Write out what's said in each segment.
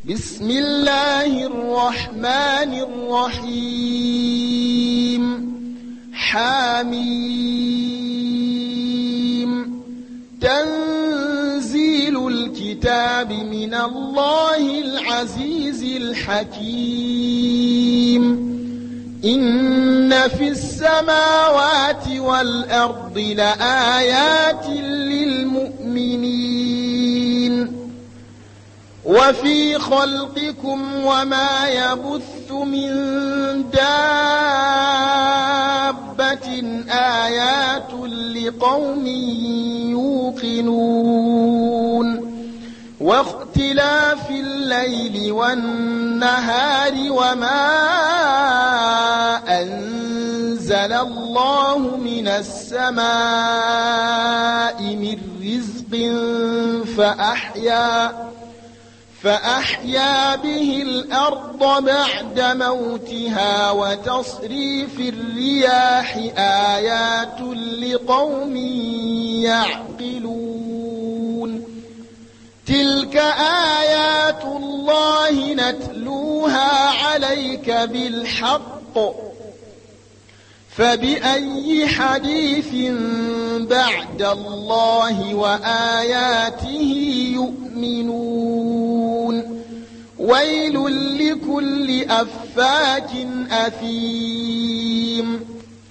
بسم الله الرحمن الرحيم حميم تنزيل الكتاب من الله العزيز الحكيم إن في السماوات والأرض لآيات للمؤمنين وفي خلقكم وما يبث من دابة آيات لقوم يوقنون واختلاف الليل والنهار وما أنزل الله من السماء من رزق فأحيا به الأرض بعد موتها وتصريف الرياح آيات لقوم يعقلون تلك آيات الله نتلوها عليك بالحق فبأي حديث بعد الله وآياته يؤمنون ويل لكل أفاك أثيم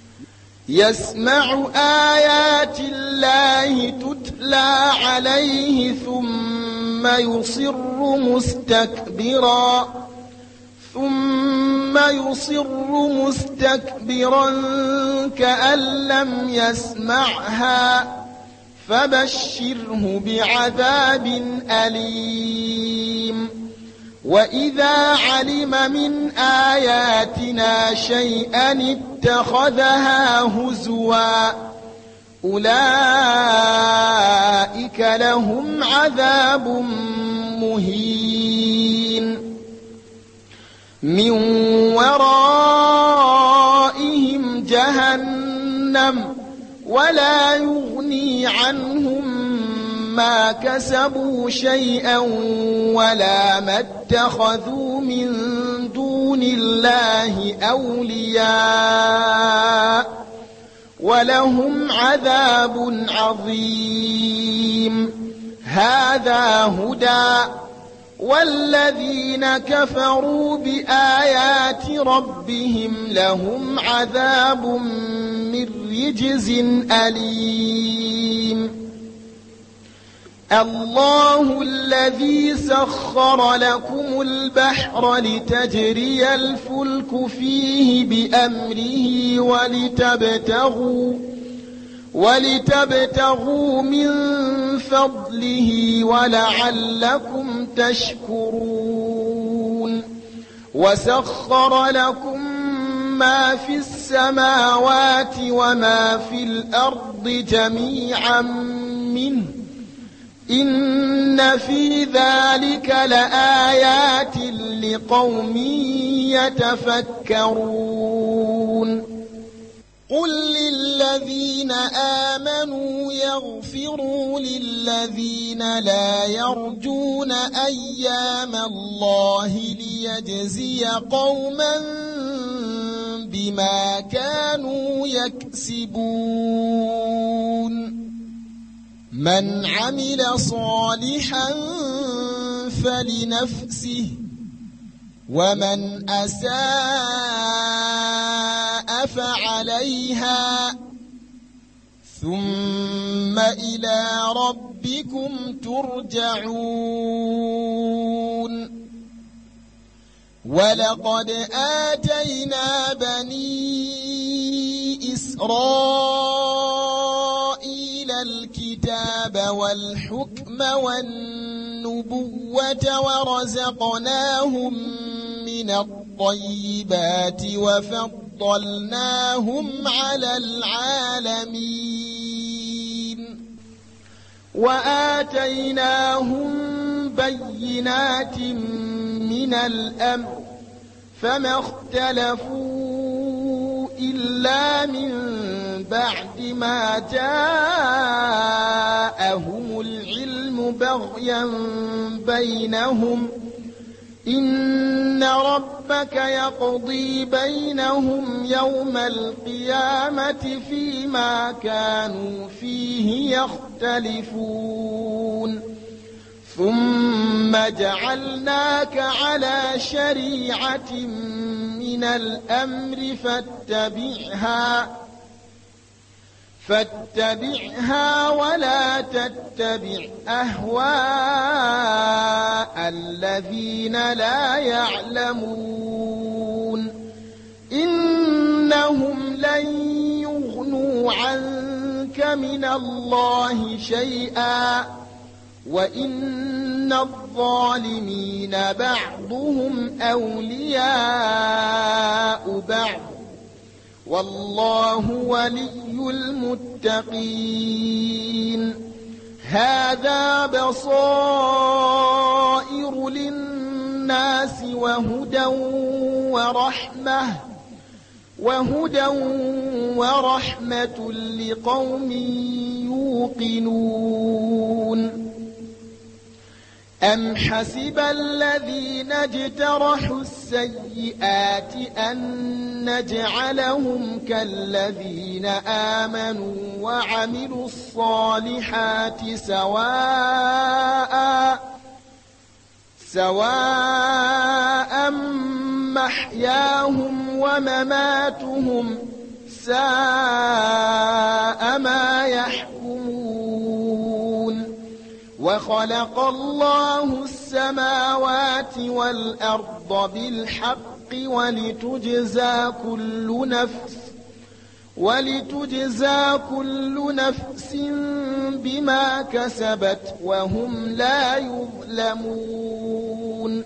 يسمع آيات الله تتلى عليه ثم يصر مستكبرا كأن لم يسمعها فبشره بعذاب أليم وإذا علم من آياتنا شيئا اتخذها هزوا أولئك لهم عذاب مهين من ورائهم جهنم ولا يغني عنهم ما كسبوا شيئا ولا ما اتخذوا من دون الله أولياء ولهم عذاب عظيم هذا هدى والذين كفروا بآيات ربهم لهم عذاب من رجز أليم الله الذي سخر لكم البحر لتجري الفلك فيه بأمره ولتبتغوا من فضله ولعلكم تشكرون وسخر لكم ما في السماوات وما في الأرض جميعا منه إن في ذلك لآيات لقوم يتفكرون قل للذين آمنوا يغفروا للذين لا يرجون أيام الله ليجزي قوما بما كانوا يكسبون من عمل صالحا فلنفسه ومن أساء فعليها ثم إلى ربكم ترجعون ولقد آتينا بني إسرائيل الكتاب والحكم والنبوة ورزقناهم من الطيبات وفضلناهم على العالمين وآتيناهم بينات من الأمر فما اختلفوا إلا من بعد ما جاءهم العلم بغيا بينهم إن ربك يقضي بينهم يوم القيامة فيما كانوا فيه يختلفون ثم جعلناك على شريعة من الأمر فاتبعها ولا تتبع أهواء الذين لا يعلمون إنهم لن يغنوا عنك من الله شيئا وإن الظالمين بعضهم أولياء بعض والله ولي المتقين هذا بصائر للناس وهدى ورحمة لقوم يوقنون أم حسب الذين اجترحوا السيئات أن نجعلهم كالذين آمنوا وعملوا الصالحات سواء محياهم ومماتهم ساء ما يحكمون وخلق الله السماوات والأرض بالحق ولتجزى كل نفس بما كسبت وهم لا يظلمون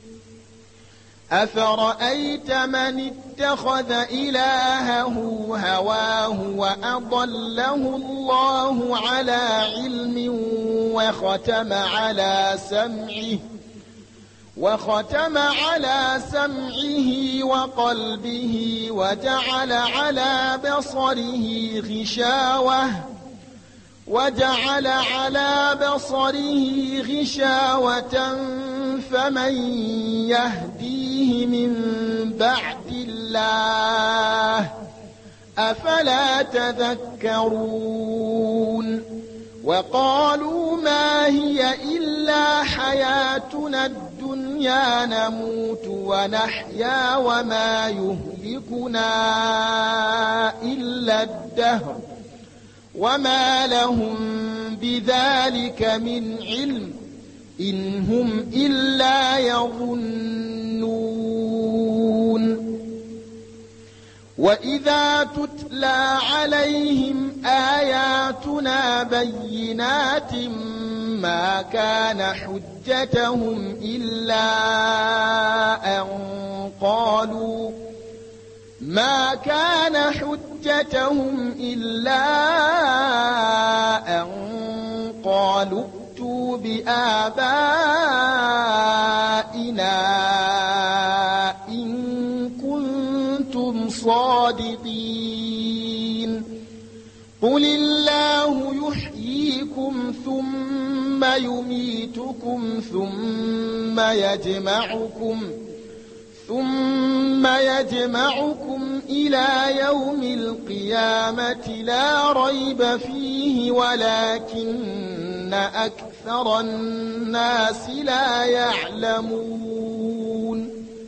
أفرأيت من اتخذ إلهه هواه وأضله الله على علم وختم على سمعه وقلبه وجعل على بصره غشاوة فمن يهديه من بعد الله أفلا تذكرون وقالوا ما هي إلا حياتنا الدنيا نموت ونحيا وما يهلكنا إلا الدهر وما لهم بذلك من علم إن هم إلا يظنون وإذا تتلى عليهم آياتنا بينات ما كان حجتهم إلا أن قالوا ائتوا بآبائنا إن كنتم صادقين قل الله يحييكم ثم يميتكم ثم يجمعكم إلى يوم القيامة لا ريب فيه ولكن أكثر الناس لا يعلمون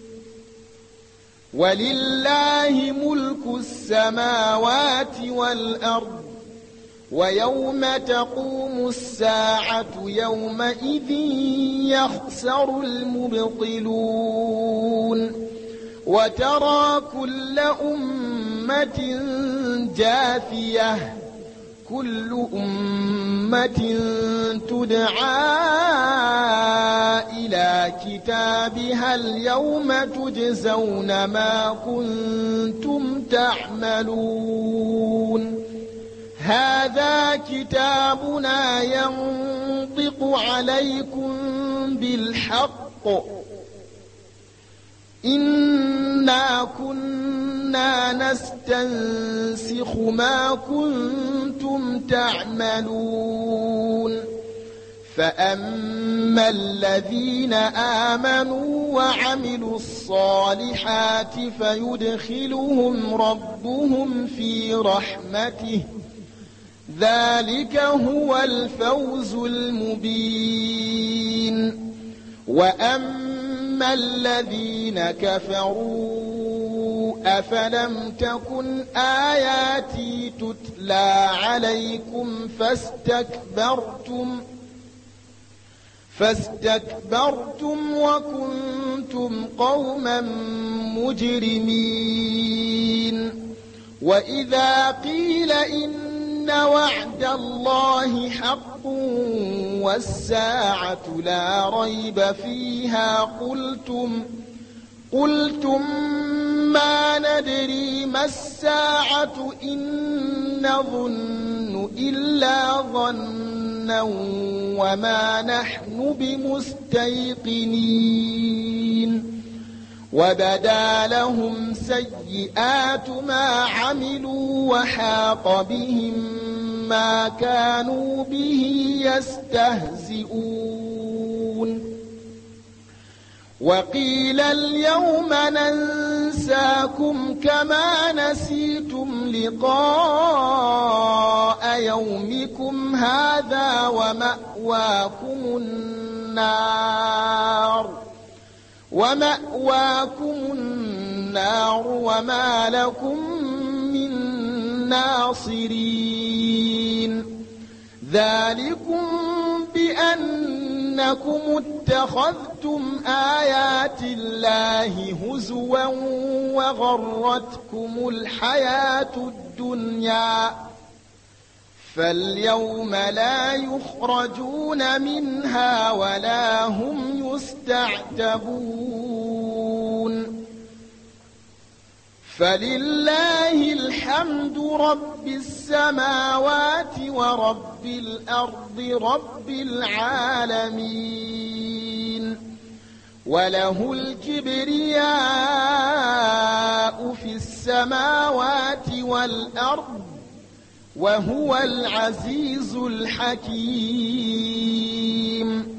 ولله ملك السماوات والأرض ويوم تقوم الساعة يومئذ يخسر المبطلون وترى كل أمة جاثية كل أمة تدعى إلى كتابها اليوم تجزون ما كنتم تعملون هذا كتابنا ينطق عليكم بالحق إنا كنا نستنسخ ما كنتم تعملون فأما الذين آمنوا وعملوا الصالحات فيدخلهم ربهم في رحمته ذلك هو الفوز المبين. وأما الذين كفروا أفلم تكن آياتي تتلى عليكم فاستكبرتم وكنتم قوما مجرمين. وإذا قيل إن وعد الله حق والساعة لا ريب فيها قلتم ما ندري ما الساعة إن نظن إلا ظنا وما نحن بمستيقنين. وبدا لهم سيئات ما عملوا وحاق بهم ما كانوا به يستهزئون. وقيل اليوم ننساكم كما نسيتم لقاء يومكم هذا ومأواكم النار وما لكم من ناصرين. ذلكم بأنكم اتخذتم آيات الله هزوا وغرتكم الحياة الدنيا فاليوم لا يخرجون منها ولا هم يستعتبون. فلله الحمد رب السماوات ورب الأرض رب العالمين وله الكبرياء في السماوات والأرض وهو العزيز الحكيم.